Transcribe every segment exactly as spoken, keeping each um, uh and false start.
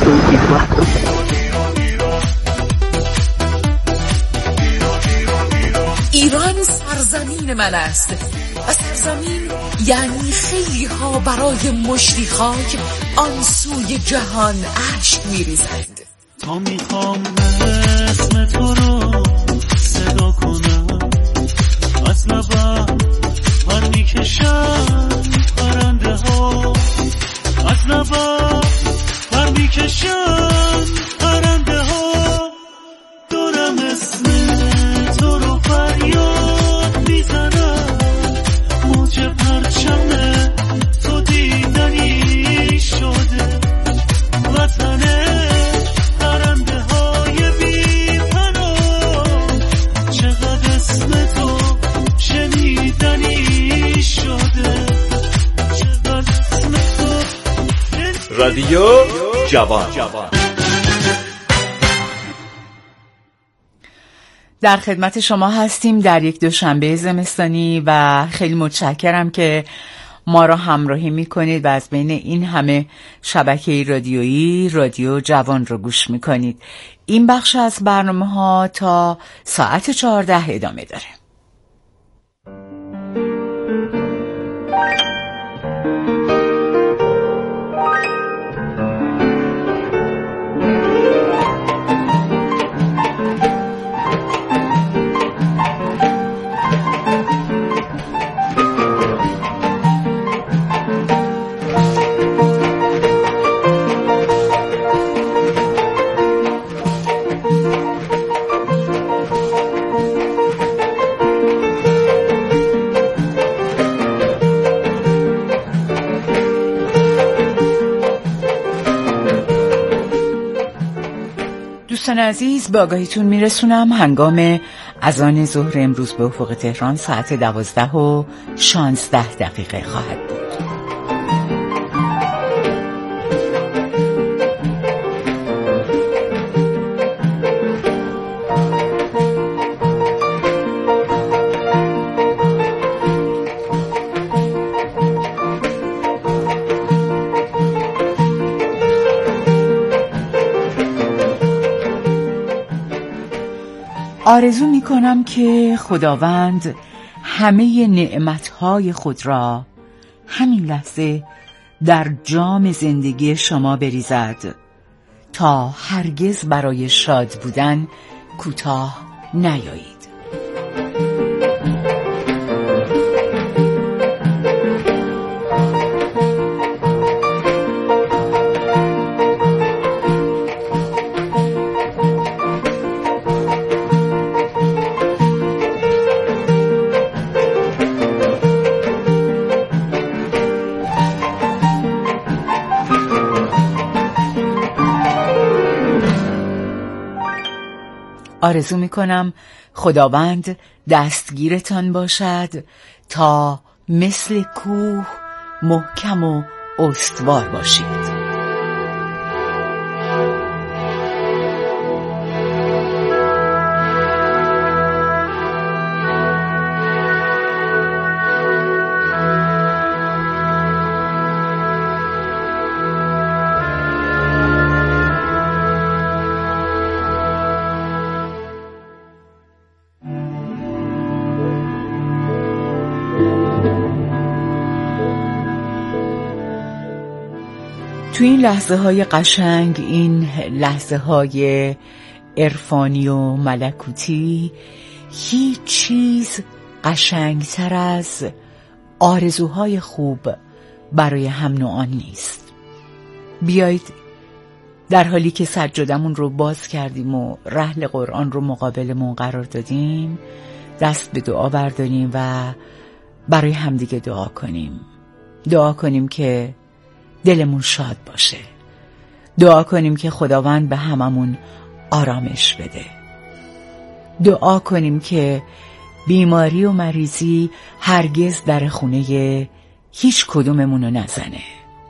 ایران سرزمین من است و سرزمین یعنی خیلی ها برای مشتی خاک آن سوی جهان اشک می‌ریزند. تا میخوام اسم تو رو صدا کنم، از لبم پر میکشن پرنده ها، از لبم پر میکشن پرنده ها، دارم اسم تو رو فریاد میزنم، موج پرچم تو دیدنی شده، وطنه پرنده های بی پناه، چقدر اسم تو شنیدنی شده، چقدر اسم تو رادیو جوان. در خدمت شما هستیم در یک دوشنبه زمستانی و خیلی متشکرم که ما را همراهی میکنید و از بین این همه شبکه رادیویی رادیو جوان رو گوش میکنید. این بخش از برنامه ها تا ساعت چهارده ادامه داره. دوستان عزیز، به آگاهیتون میرسونم هنگام اذان ظهر امروز به افق تهران ساعت دوازده و شانزده دقیقه خواهد بود. آرزو می کنم که خداوند همه نعمتهای خود را همین لحظه در جام زندگی شما بریزد تا هرگز برای شاد بودن کوتاه نیایید. آرزو می کنم خداوند دستگیرتان باشد تا مثل کوه محکم و استوار باشید. تو این لحظه های قشنگ، این لحظه های عرفانی و ملکوتی، هیچ چیز قشنگتر از آرزوهای خوب برای هم نوعان نیست. بیایید در حالی که سجادمون رو باز کردیم و رحل قرآن رو مقابلمون قرار دادیم، دست به دعا برداریم و برای همدیگه دعا کنیم. دعا کنیم که دلمون شاد باشه. دعا کنیم که خداوند به هممون آرامش بده. دعا کنیم که بیماری و مریضی هرگز در خونه هیچ کدوممون رو نزنه.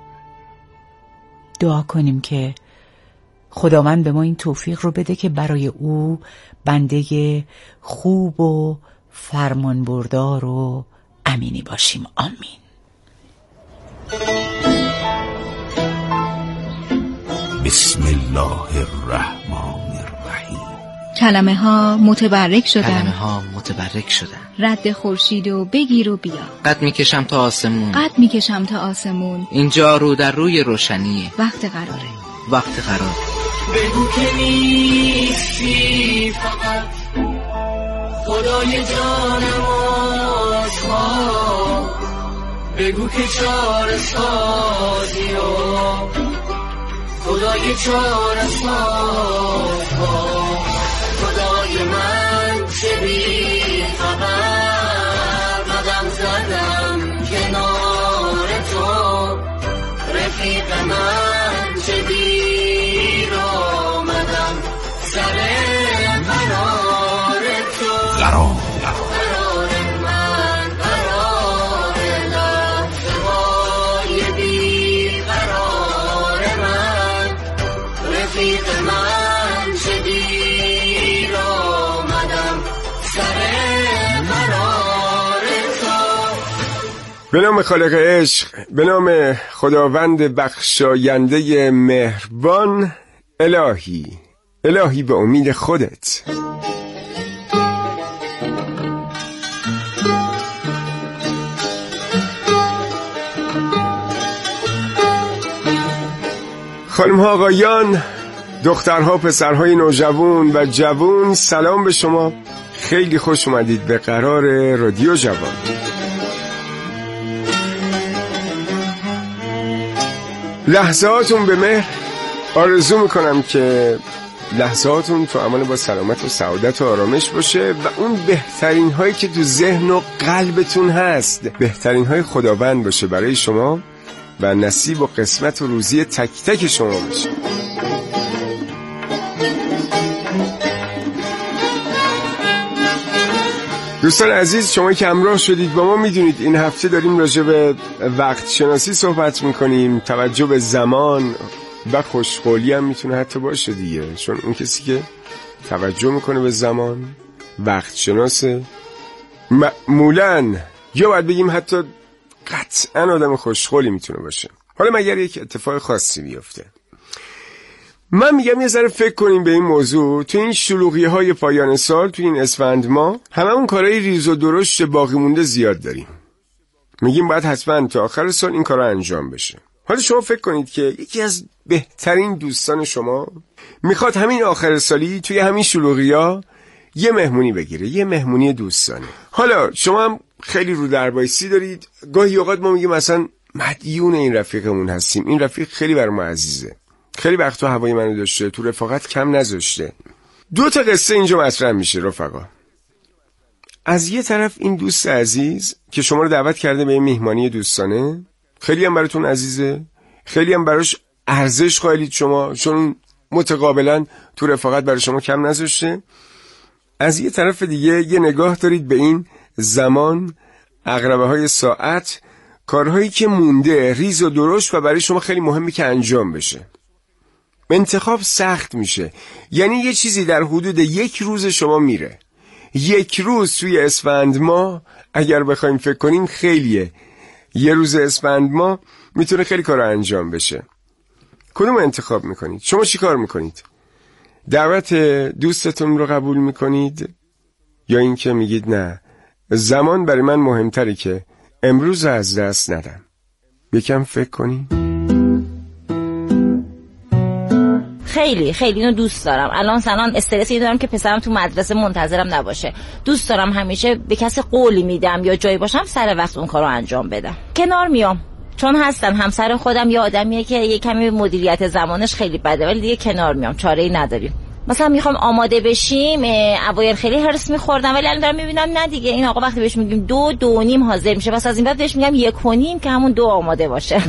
دعا کنیم که خداوند به ما این توفیق رو بده که برای او بنده خوب و فرمانبردار و امینی باشیم. آمین. بسم الله الرحمن الرحیم. کلمه ها متبرک شدن، کلمه ها متبرک شدن. رد خورشید و بگیر و بیا، قد میکشم تا آسمون، قد میکشم تا آسمون. اینجا رو در روی روشنیه، وقت قراره، وقت قرار. بگو که نیستی فقط خدای جانم آزها، بگو که چاره سازی و خدای چاره سازها. خدای من چه بی خبر قدم زدم کنار تو، رفیق من چه دیر آمدم سر قرار تو. قرار قرار من قرار لحظه های بی قرار من، رفیق من چه دیر آمدم سر قرار تو. به نام خالق عشق، به نام خداوند بخشاینده مهربان. الهی الهی به امید خودت. خانم ها، آقایان، دخترها، پسرهای نوجوان و جوان، سلام به شما. خیلی خوش اومدید به قرار رادیو جوان. لحظاتون به مهر. آرزو میکنم که لحظاتون تو امان با سلامت و سعادت و آرامش باشه و اون بهترین هایی که تو ذهن و قلبتون هست، بهترین های خداوند باشه برای شما و نصیب و قسمت و روزی تک تک شما باشه. دوستان عزیز، شما که همراه شدید با ما، میدونید این هفته داریم راجع به وقت شناسی صحبت میکنیم. توجه به زمان و خوشقولی هم میتونه حتی باشه دیگه، چون اون کسی که توجه میکنه به زمان وقت شناسه، معمولاً یا باید بگیم حتی قطعاً آدم خوشقولی میتونه باشه. حالا مگر یک اتفاق خاصی بیفته. من میگم یه ذره فکر کنیم به این موضوع. تو این شلوغی های پایان سال، تو این اسفند ما، همه اون کارهای ریز و درشت باقی مونده زیاد داریم. میگیم باید حتما تا آخر سال این کارا انجام بشه. حالا شما فکر کنید که یکی از بهترین دوستان شما میخواد همین آخر سالی توی همین شلوغی ها یه مهمونی بگیره، یه مهمونی دوستانه. حالا شما هم خیلی رو در بایستی دارید. گاهی اوقات ما میگیم مثلا مدیون این رفیقمون هستیم، این رفیق خیلی بر ما عزیزه، خیلی وقتا هوای منو داشته، تو رفاقت کم نذاشته. دو تا قصه اینجا مطرح میشه رفقا. از یه طرف این دوست عزیز که شما رو دعوت کرده به این مهمانی دوستانه، خیلی هم براتون عزیزه، خیلی هم براش ارزش قائلید شما، چون متقابلا تو رفاقت برای شما کم نذاشته. از یه طرف دیگه یه نگاه دارید به این زمان، عقربه های ساعت، کارهایی که مونده ریز و درشت و برای شما خیلی مهمی که انجام بشه. انتخاب سخت میشه، یعنی یه چیزی در حدود یک روز شما میره. یک روز توی اسفند ماه اگر بخوایم فکر کنیم خیلیه. یه روز اسفند ماه میتونه خیلی کار انجام بشه. کدوم انتخاب میکنید؟ شما چی کار میکنید؟ دعوت دوستتون رو قبول میکنید یا اینکه میگید نه، زمان برای من مهمتره که امروز از دست ندم؟ یکم فکر کنید. خیلی خیلی اینو دوست دارم. الان سنان استرسی دارم که پسرم تو مدرسه منتظرم نباشه. دوست دارم همیشه به کسی قولی میدم یا جایی باشم سر وقت اون کارو انجام بدم. کنار میام، چون هستم همسر خودم یه آدمیه که یه کمی مدیریت زمانش خیلی بده، ولی دیگه کنار میام، چاره‌ای نداریم. مثلا میخوام آماده بشیم، اوایل خیلی هرس میخوردم، ولی الان دارم میبینم نه دیگه، این آقا وقتی بهش میگیم دو دو نیم حاضر میشه، پس از این بعد بهش میگم یک و نیم که همون دو آماده باشه.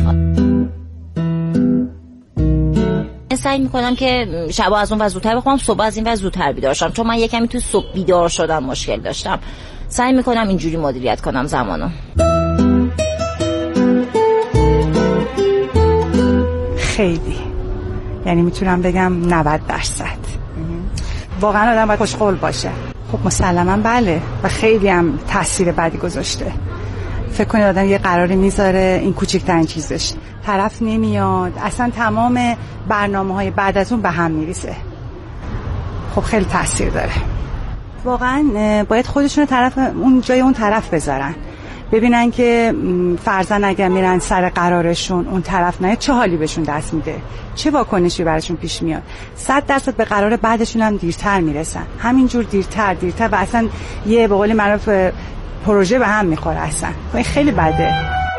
سعی میکنم که شبا از اون وقت زودتر بخوام، صبح از این وقت زودتر بیدار شم، چون من یه کمی تو صبح بیدار شدم مشکل داشتم. سعی میکنم اینجوری مدیریت کنم زمانو. خیلی، یعنی میتونم بگم نود درصد. واقعا آدم باید خوشقول باشه. خب مسلما بله، و خیلی هم تاثیر بدی گذاشته. فکر کنید آدم یه قراری میذاره این کوچکترین چیز بشه، طرف نمیاد، اصلا تمام برنامه‌های بعد از اون به هم میریزه. خب خیلی تاثیر داره. واقعا باید خودشون طرف اون جای اون طرف بذارن، ببینن که فرضاً اگر میرن سر قرارشون اون طرف نه چه حالی بهشون دست میده، چه واکنشی براشون پیش میاد. صد درصد به قرار بعدشون هم دیرتر میرسن، همینجور دیرتر دیرتر و اصلا یه به قول معروف پروژه به هم میخوره. اصلا این خیلی بده.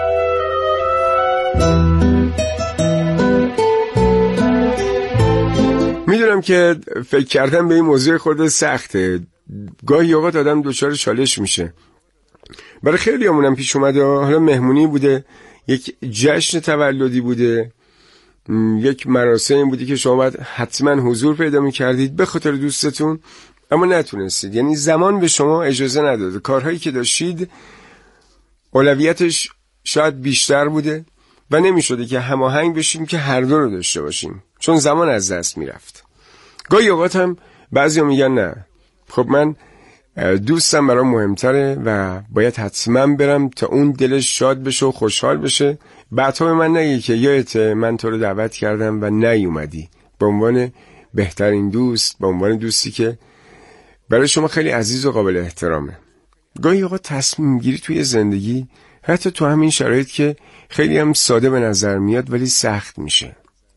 میدونم که فکر کردن به این موضوع خود سخته، گاهی اوقات آدم دچار چالش میشه. برای خیلی همونم پیش اومده، حالا مهمونی بوده، یک جشن تولدی بوده، یک مراسم بودی که شما باید حتما حضور پیدا میکردید به خاطر دوستتون، اما نتونستید. یعنی زمان به شما اجازه نداده. کارهایی که داشتید اولویتش شاید بیشتر بوده و نمیشده که هماهنگ بشیم که هر دو رو داشته باشیم، چون زمان از دست میرفت. گاهی اوقات هم بعضیا میگن نه، خب من دوستم برام مهمتره و باید حتما برم تا اون دلش شاد بشه و خوشحال بشه. بعدها به من نگی که یادت من تو رو دعوت کردم و نیومدی. به عنوان بهترین دوست، به عنوان دوستی که برای شما خیلی عزیز و قابل احترامه. گاهی اوقات تصمیم گیری توی زندگی، حتی تو همین شرایط که خیلی هم ساده به نظر میاد ولی سخت میشه.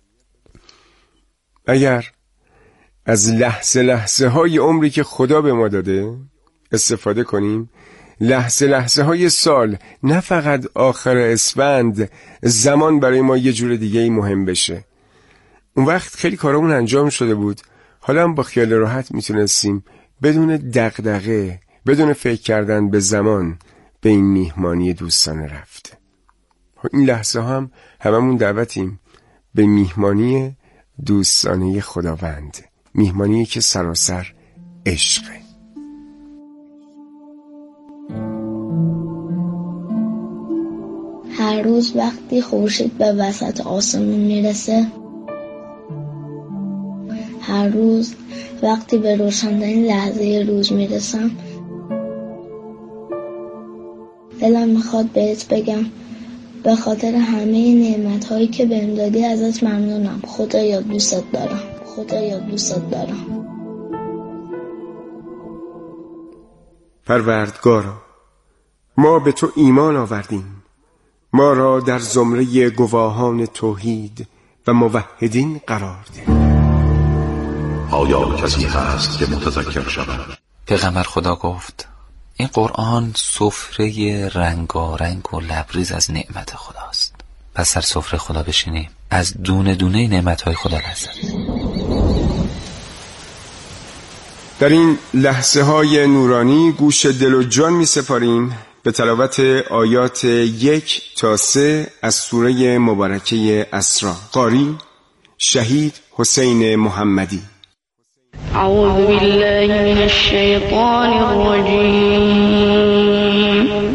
اگر از لحظه لحظه های عمری که خدا به ما داده استفاده کنیم، لحظه لحظه های سال، نه فقط آخر اسفند، زمان برای ما یه جور دیگه ای مهم بشه. اون وقت خیلی کارامون انجام شده بود، حالا هم با خیال راحت میتونستیم بدون دغدغه، بدون فکر کردن به زمان، به این میهمانی دوستانه رفت. این لحظه هم هممون دعوتیم به میهمانی دوستانه خداوند، میهمانی که سراسر عشقه. هر روز وقتی خورشید به وسط آسمون میرسه، هر روز وقتی به روشن‌ترین لحظه روز میرسم، دلم میخواد بهت بگم به خاطر همه نعمت‌هایی که بهم دادی ازت ممنونم. خدایا دوستت دارم، خدایا دوستت دارم. پروردگارا، ما به تو ایمان آوردیم، ما را در زمره گواهان توحید و موحدین قرار ده. آیا کسی هست که متذکر شود؟ پیغمبر خدا گفت این قرآن سفره رنگارنگ و لبریز از نعمت خداست. پس در سفره خدا بشینیم، از دونه دونه نعمتهای خدا لذت. در این لحظه های نورانی گوش دل و جان می سپاریم به تلاوت آیات یک تا سه از سوره مبارکه اسراء. قاری شهید حسین محمدی. اعوذ بالله من الشیطان الرجیم.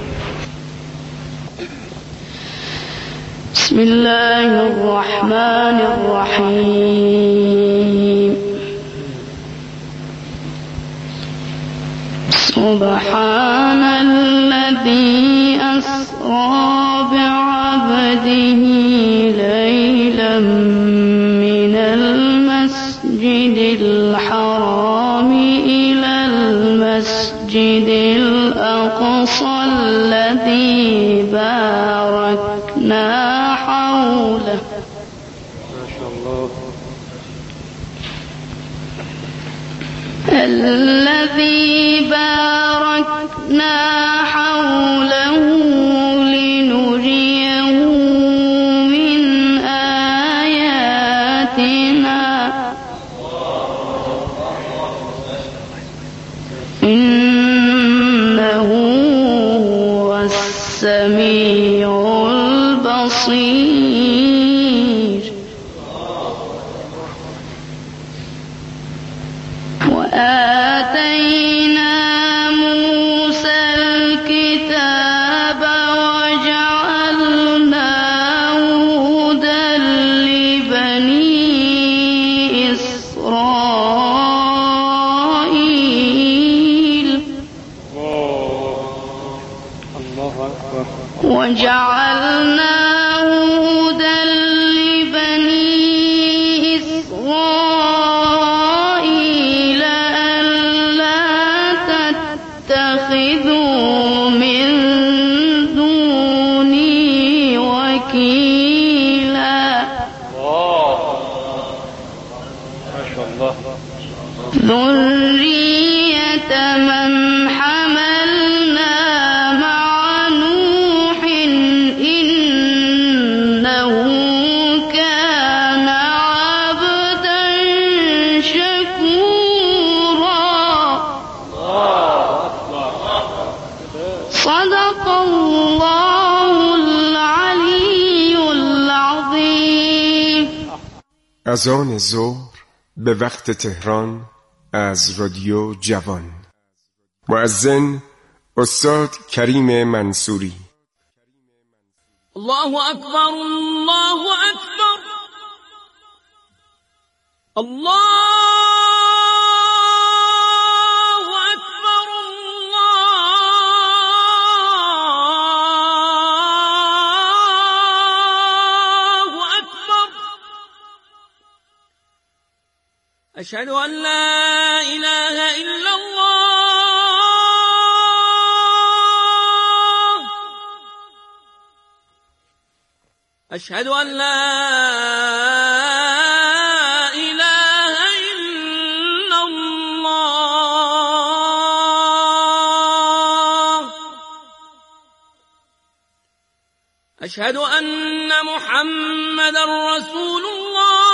بسم الله الرحمن الرحیم. سبحان الذي أسرى بعبده ليلا من المسجد الحرام إلى المسجد الأقصى الذي باركنا حوله. ما شاء الله. الذي باركنا حوله لنريه من آياتنا إنه هو السميع البصير. وآتينا موسى ذرية من حملنا مع نوح إنه كان عبدا شكورا. صدق الله العلی العظیم. اذان ظهر به وقت تهران از رادیو جوان. مؤذن استاد کریم منصوری. الله اکبر، الله اکبر، الله اکبر، الله اکبر. اشهد ان لا اله الا الله، اشهد ان لا اله الا الله، اشهد ان محمد رسول الله،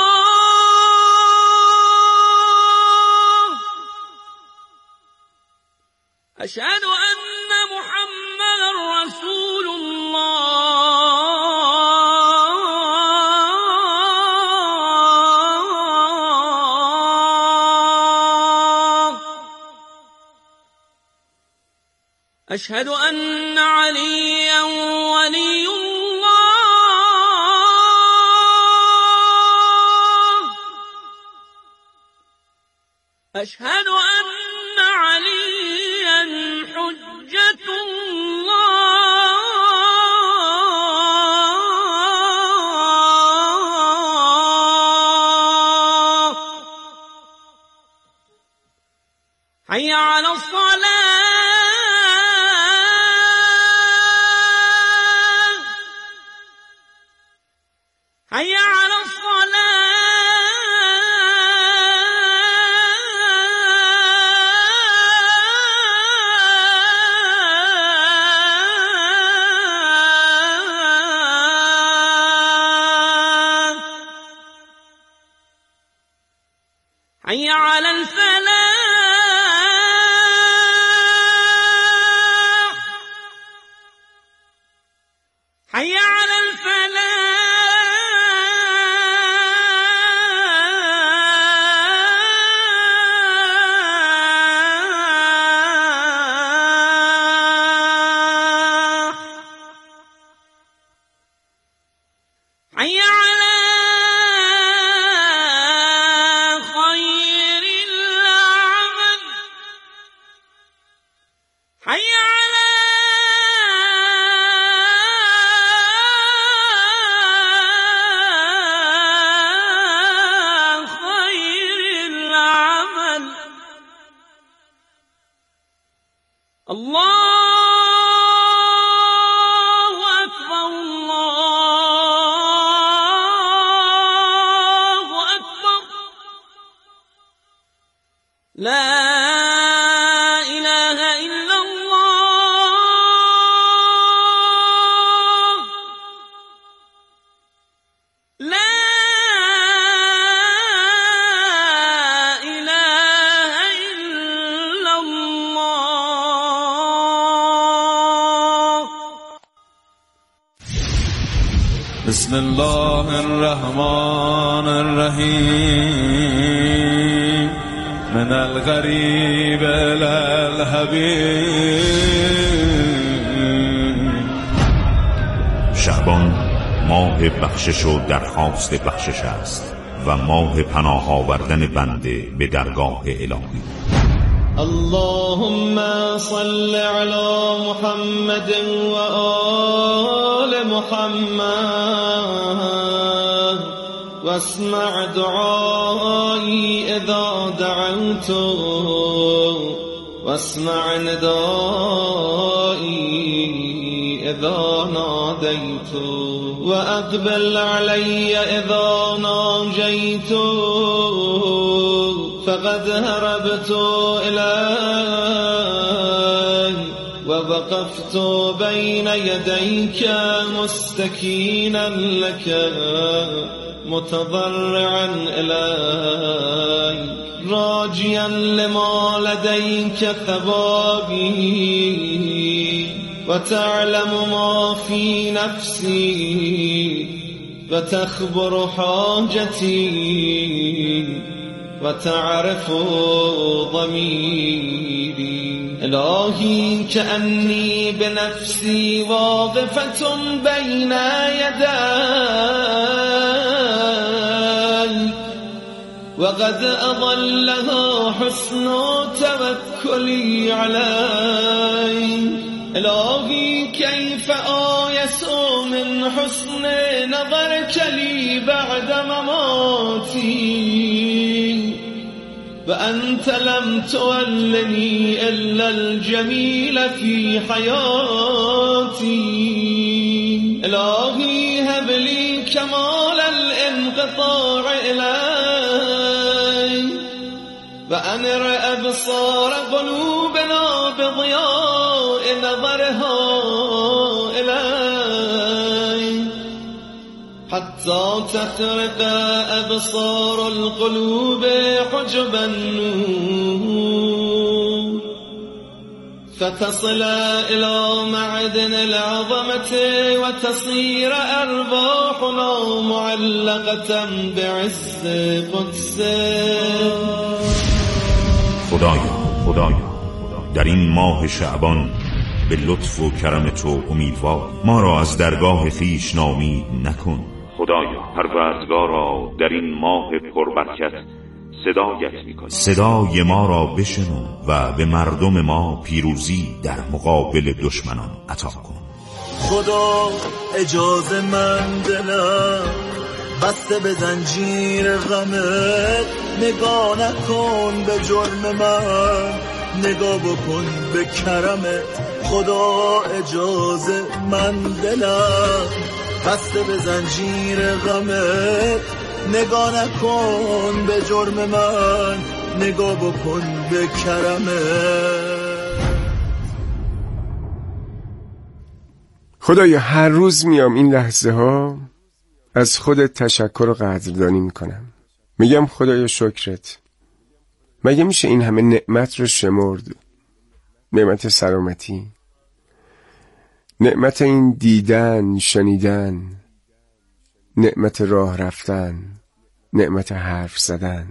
أشهد أن محمد رسول الله، أشهد أن عليا ولي الله، أشهد أن عليا حجة الله. حي على الصلاة، حي على الصلاة. حي على الفلاح، حي على الفلاح. حي على حي على خير العمل. الله أكبر، الله أكبر. لا بسم الله الرحمن الرحیم. من الغریب الی الحبیب. شعبان ماه بخشش و درخواست بخشش است و ماه پناه آوردن بنده به درگاه الهی. اللهم صل على محمد و آل محمد واسمع دعایی اذا دعوت واسمع ندایی اذا نادیت و اقبل علی اذا ناجیت فقد هربت إليه ووقفت بين يديك مستكينا لك متضرعا إليك راجيا لما لديك ثوابي وتعلم ما في نفسي وتخبر حاجتي وتعرف ضميري إلهي كأني بنفسي واقفة بين يديك وقد أضلها حسن توكلي عليك إلهي كيف آيس من حسن نظرك لي بعد مماتي وأنت لم تولني إلا الجميل في حياتي إلهي هب لي كمال الانقطاع إليك وأنر أبصار قلوبنا بضياء نظرها إليك حتى تخرق أبصار القلوب حجب النور فتصل إلى معدن العظمة وتصير أرواحنا معلقة بعز قدسك. خدایا خدایا در این ماه شعبان به لطف و کرم تو امیدوار ما را از درگاه خویش ناامید نکن. خدایا پروردگارا در این ماه پربرکت صدایت می‌کنیم، صدای ما را بشنو و به مردم ما پیروزی در مقابل دشمنان عطا کن. خدا اجازه من دلم بسته به زنجیر غمت، نگاه نکن به جرم من، نگاه بکن به کرمت. خدا اجازه من دلم بسته به زنجیر غمت، نگاه نکن به جرم من، نگاه بکن به کرمت. خدایا هر روز میام این لحظه ها از خودت تشکر و قدردانی میکنم. میگم خدایا شکرت. مگه میشه این همه نعمت رو شمرد؟ نعمت سلامتی، نعمت این دیدن، شنیدن، نعمت راه رفتن، نعمت حرف زدن،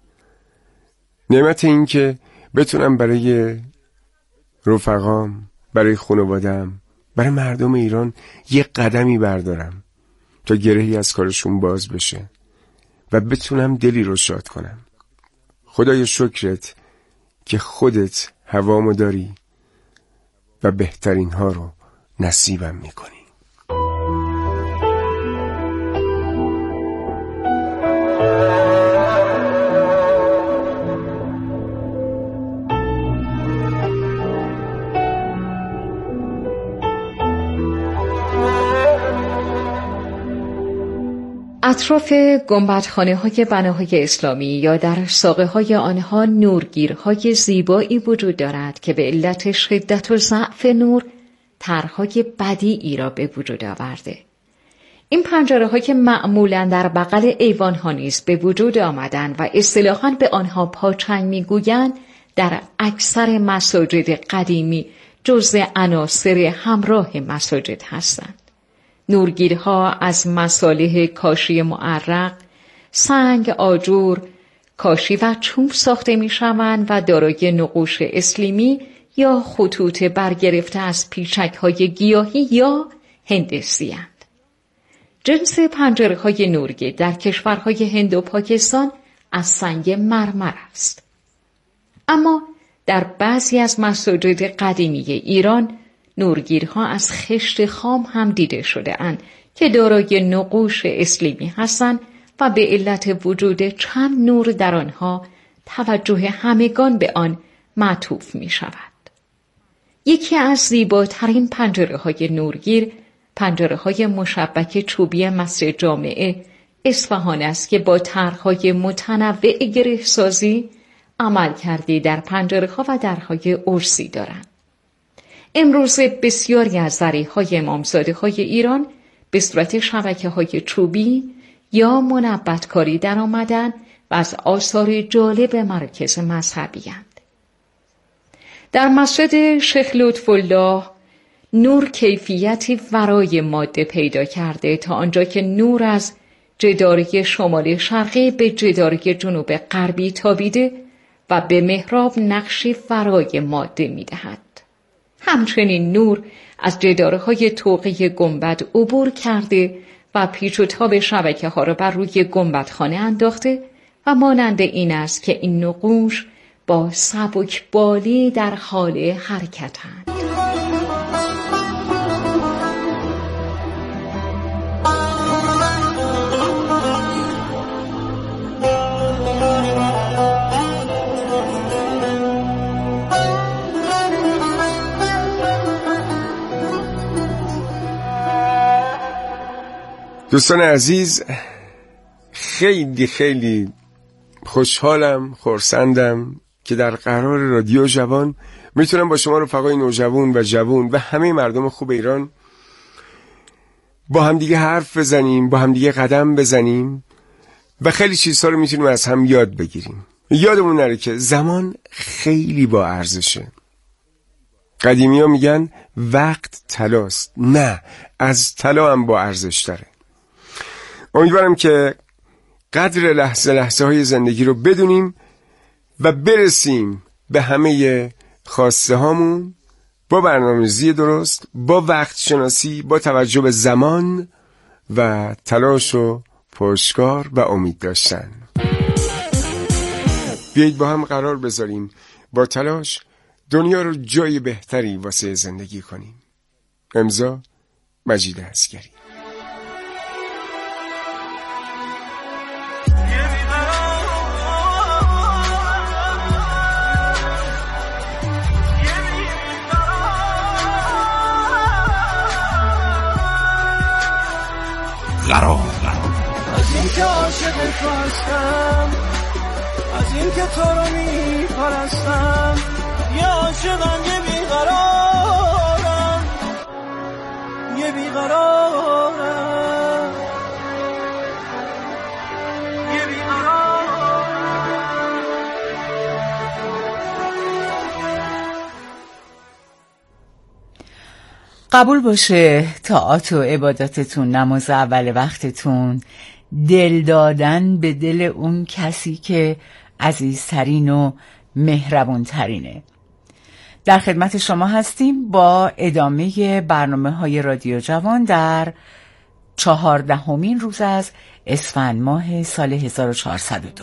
نعمت این که بتونم برای رفقام، برای خانوادم، برای مردم ایران یه قدمی بردارم تا گرهی از کارشون باز بشه و بتونم دلی رو شاد کنم. خدای شکرت که خودت هوامو داری و بهترین ها رو نصیبم میکنی. اطراف گنبدخانه های بناهای اسلامی یا در ساقه های آنها نورگیرهای زیبایی وجود دارد که به علت شدت و ضعف نور طرحهای بدیعی را به وجود آورده. این پنجره ها که معمولاً در بغل ایوان ها نیز به وجود آمدن و اصطلاحاً به آنها پاچنگ میگویند، در اکثر مساجد قدیمی جزء عناصر همراه مساجد هستند. نورگیرها از مصالح کاشی معرق، سنگ، آجور، کاشی و چوب ساخته می شوند و دارای نقوش اسلیمی یا خطوط برگرفته از پیچک‌های گیاهی یا هندسی اند. جنس پنجره‌های نورگیر در کشورهای هند و پاکستان از سنگ مرمر است. اما در بعضی از مساجد قدیمی ایران نورگیرها از خشت خام هم دیده شده اند که دارای نقوش اسلیمی هستند و به علت وجود چند نور در آنها توجه همگان به آن معطوف می شود. یکی از زیباترین پنجره های نورگیر پنجره های مشبک چوبی مسجد جامعه اصفهان است که با طرحهای متنوع گره‌سازی عمل کردی در پنجره‌ها و درهای ارسی دارند. امروزه بسیاری از ذریعه‌های امامزاده‌های ایران به صورت شبکه‌های چوبی یا منبت‌کاری در آمدن و از آثار جالب مراکز مذهبی اند. در مسجد شیخ لطف‌الله نور کیفیتی ورای ماده پیدا کرده تا آنجا که نور از جداره شمال شرقی به جداره جنوب غربی تابیده و به محراب نقشی ورای ماده می‌دهد. همچنین نور از جداره‌های طوقی گنبد عبور کرده و پیچ و تاب شبکه‌ها را بر روی گنبدخانه انداخته و مانند این است که این نقوش با سبکبالی در حال حرکتند. دوستان عزیز، خیلی خیلی خوشحالم، خرسندم که در قرار رادیو جوان میتونم با شما رفقای نوجوان و جوان و همه مردم خوب ایران با همدیگه حرف بزنیم، با همدیگه قدم بزنیم و خیلی چیزها رو میتونیم از هم یاد بگیریم. یادمون نره که زمان خیلی با ارزشه. قدیمی ها میگن وقت طلاست. نه، از طلا هم با ارزش داره. امیدوارم که قدر لحظه لحظه های زندگی رو بدونیم و برسیم به همه خواسته هامون با برنامه‌ریزی درست، با وقت شناسی، با توجه به زمان و تلاش و پشتکار و امید داشتن. بیایید با هم قرار بذاریم با تلاش دنیا رو جای بهتری واسه زندگی کنیم. امضا مجید عسگری. قرار از این که عاشق تو هستم، از این که تو رو می پرستم، یه عاشقم یه بیقرارم، یه بیقرارم، یه بیقرارم. قبول باشه طاعات و عباداتتون، نماز اول وقتتون، دل دادن به دل اون کسی که عزیزترین و مهربونترینه. در خدمت شما هستیم با ادامه برنامه های رادیو جوان در چهاردهمین روز از اسفند ماه سال هزار و چهارصد و دو.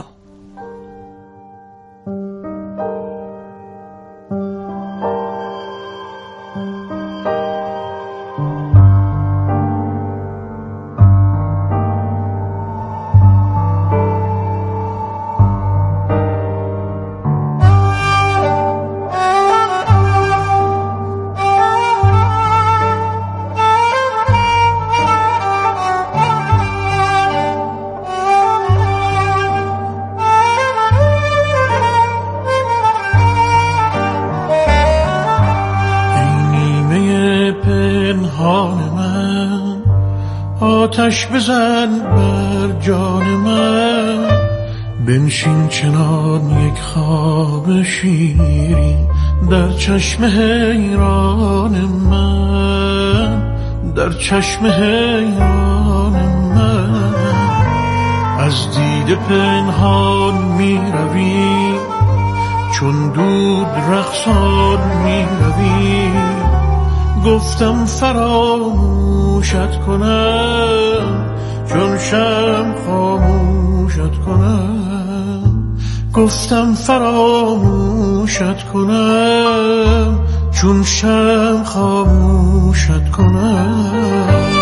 آتش بزن بر جان من، بنشین چنان یک خواب شیرین در چشم حیران من، در چشم حیران من. از دیده پنهان می روی، چون دود رقصان می روی. گفتم فراموشت کنم، چون شم خاموشت کنم. گفتم فراموشت کنم، چون شم خاموشت کنم.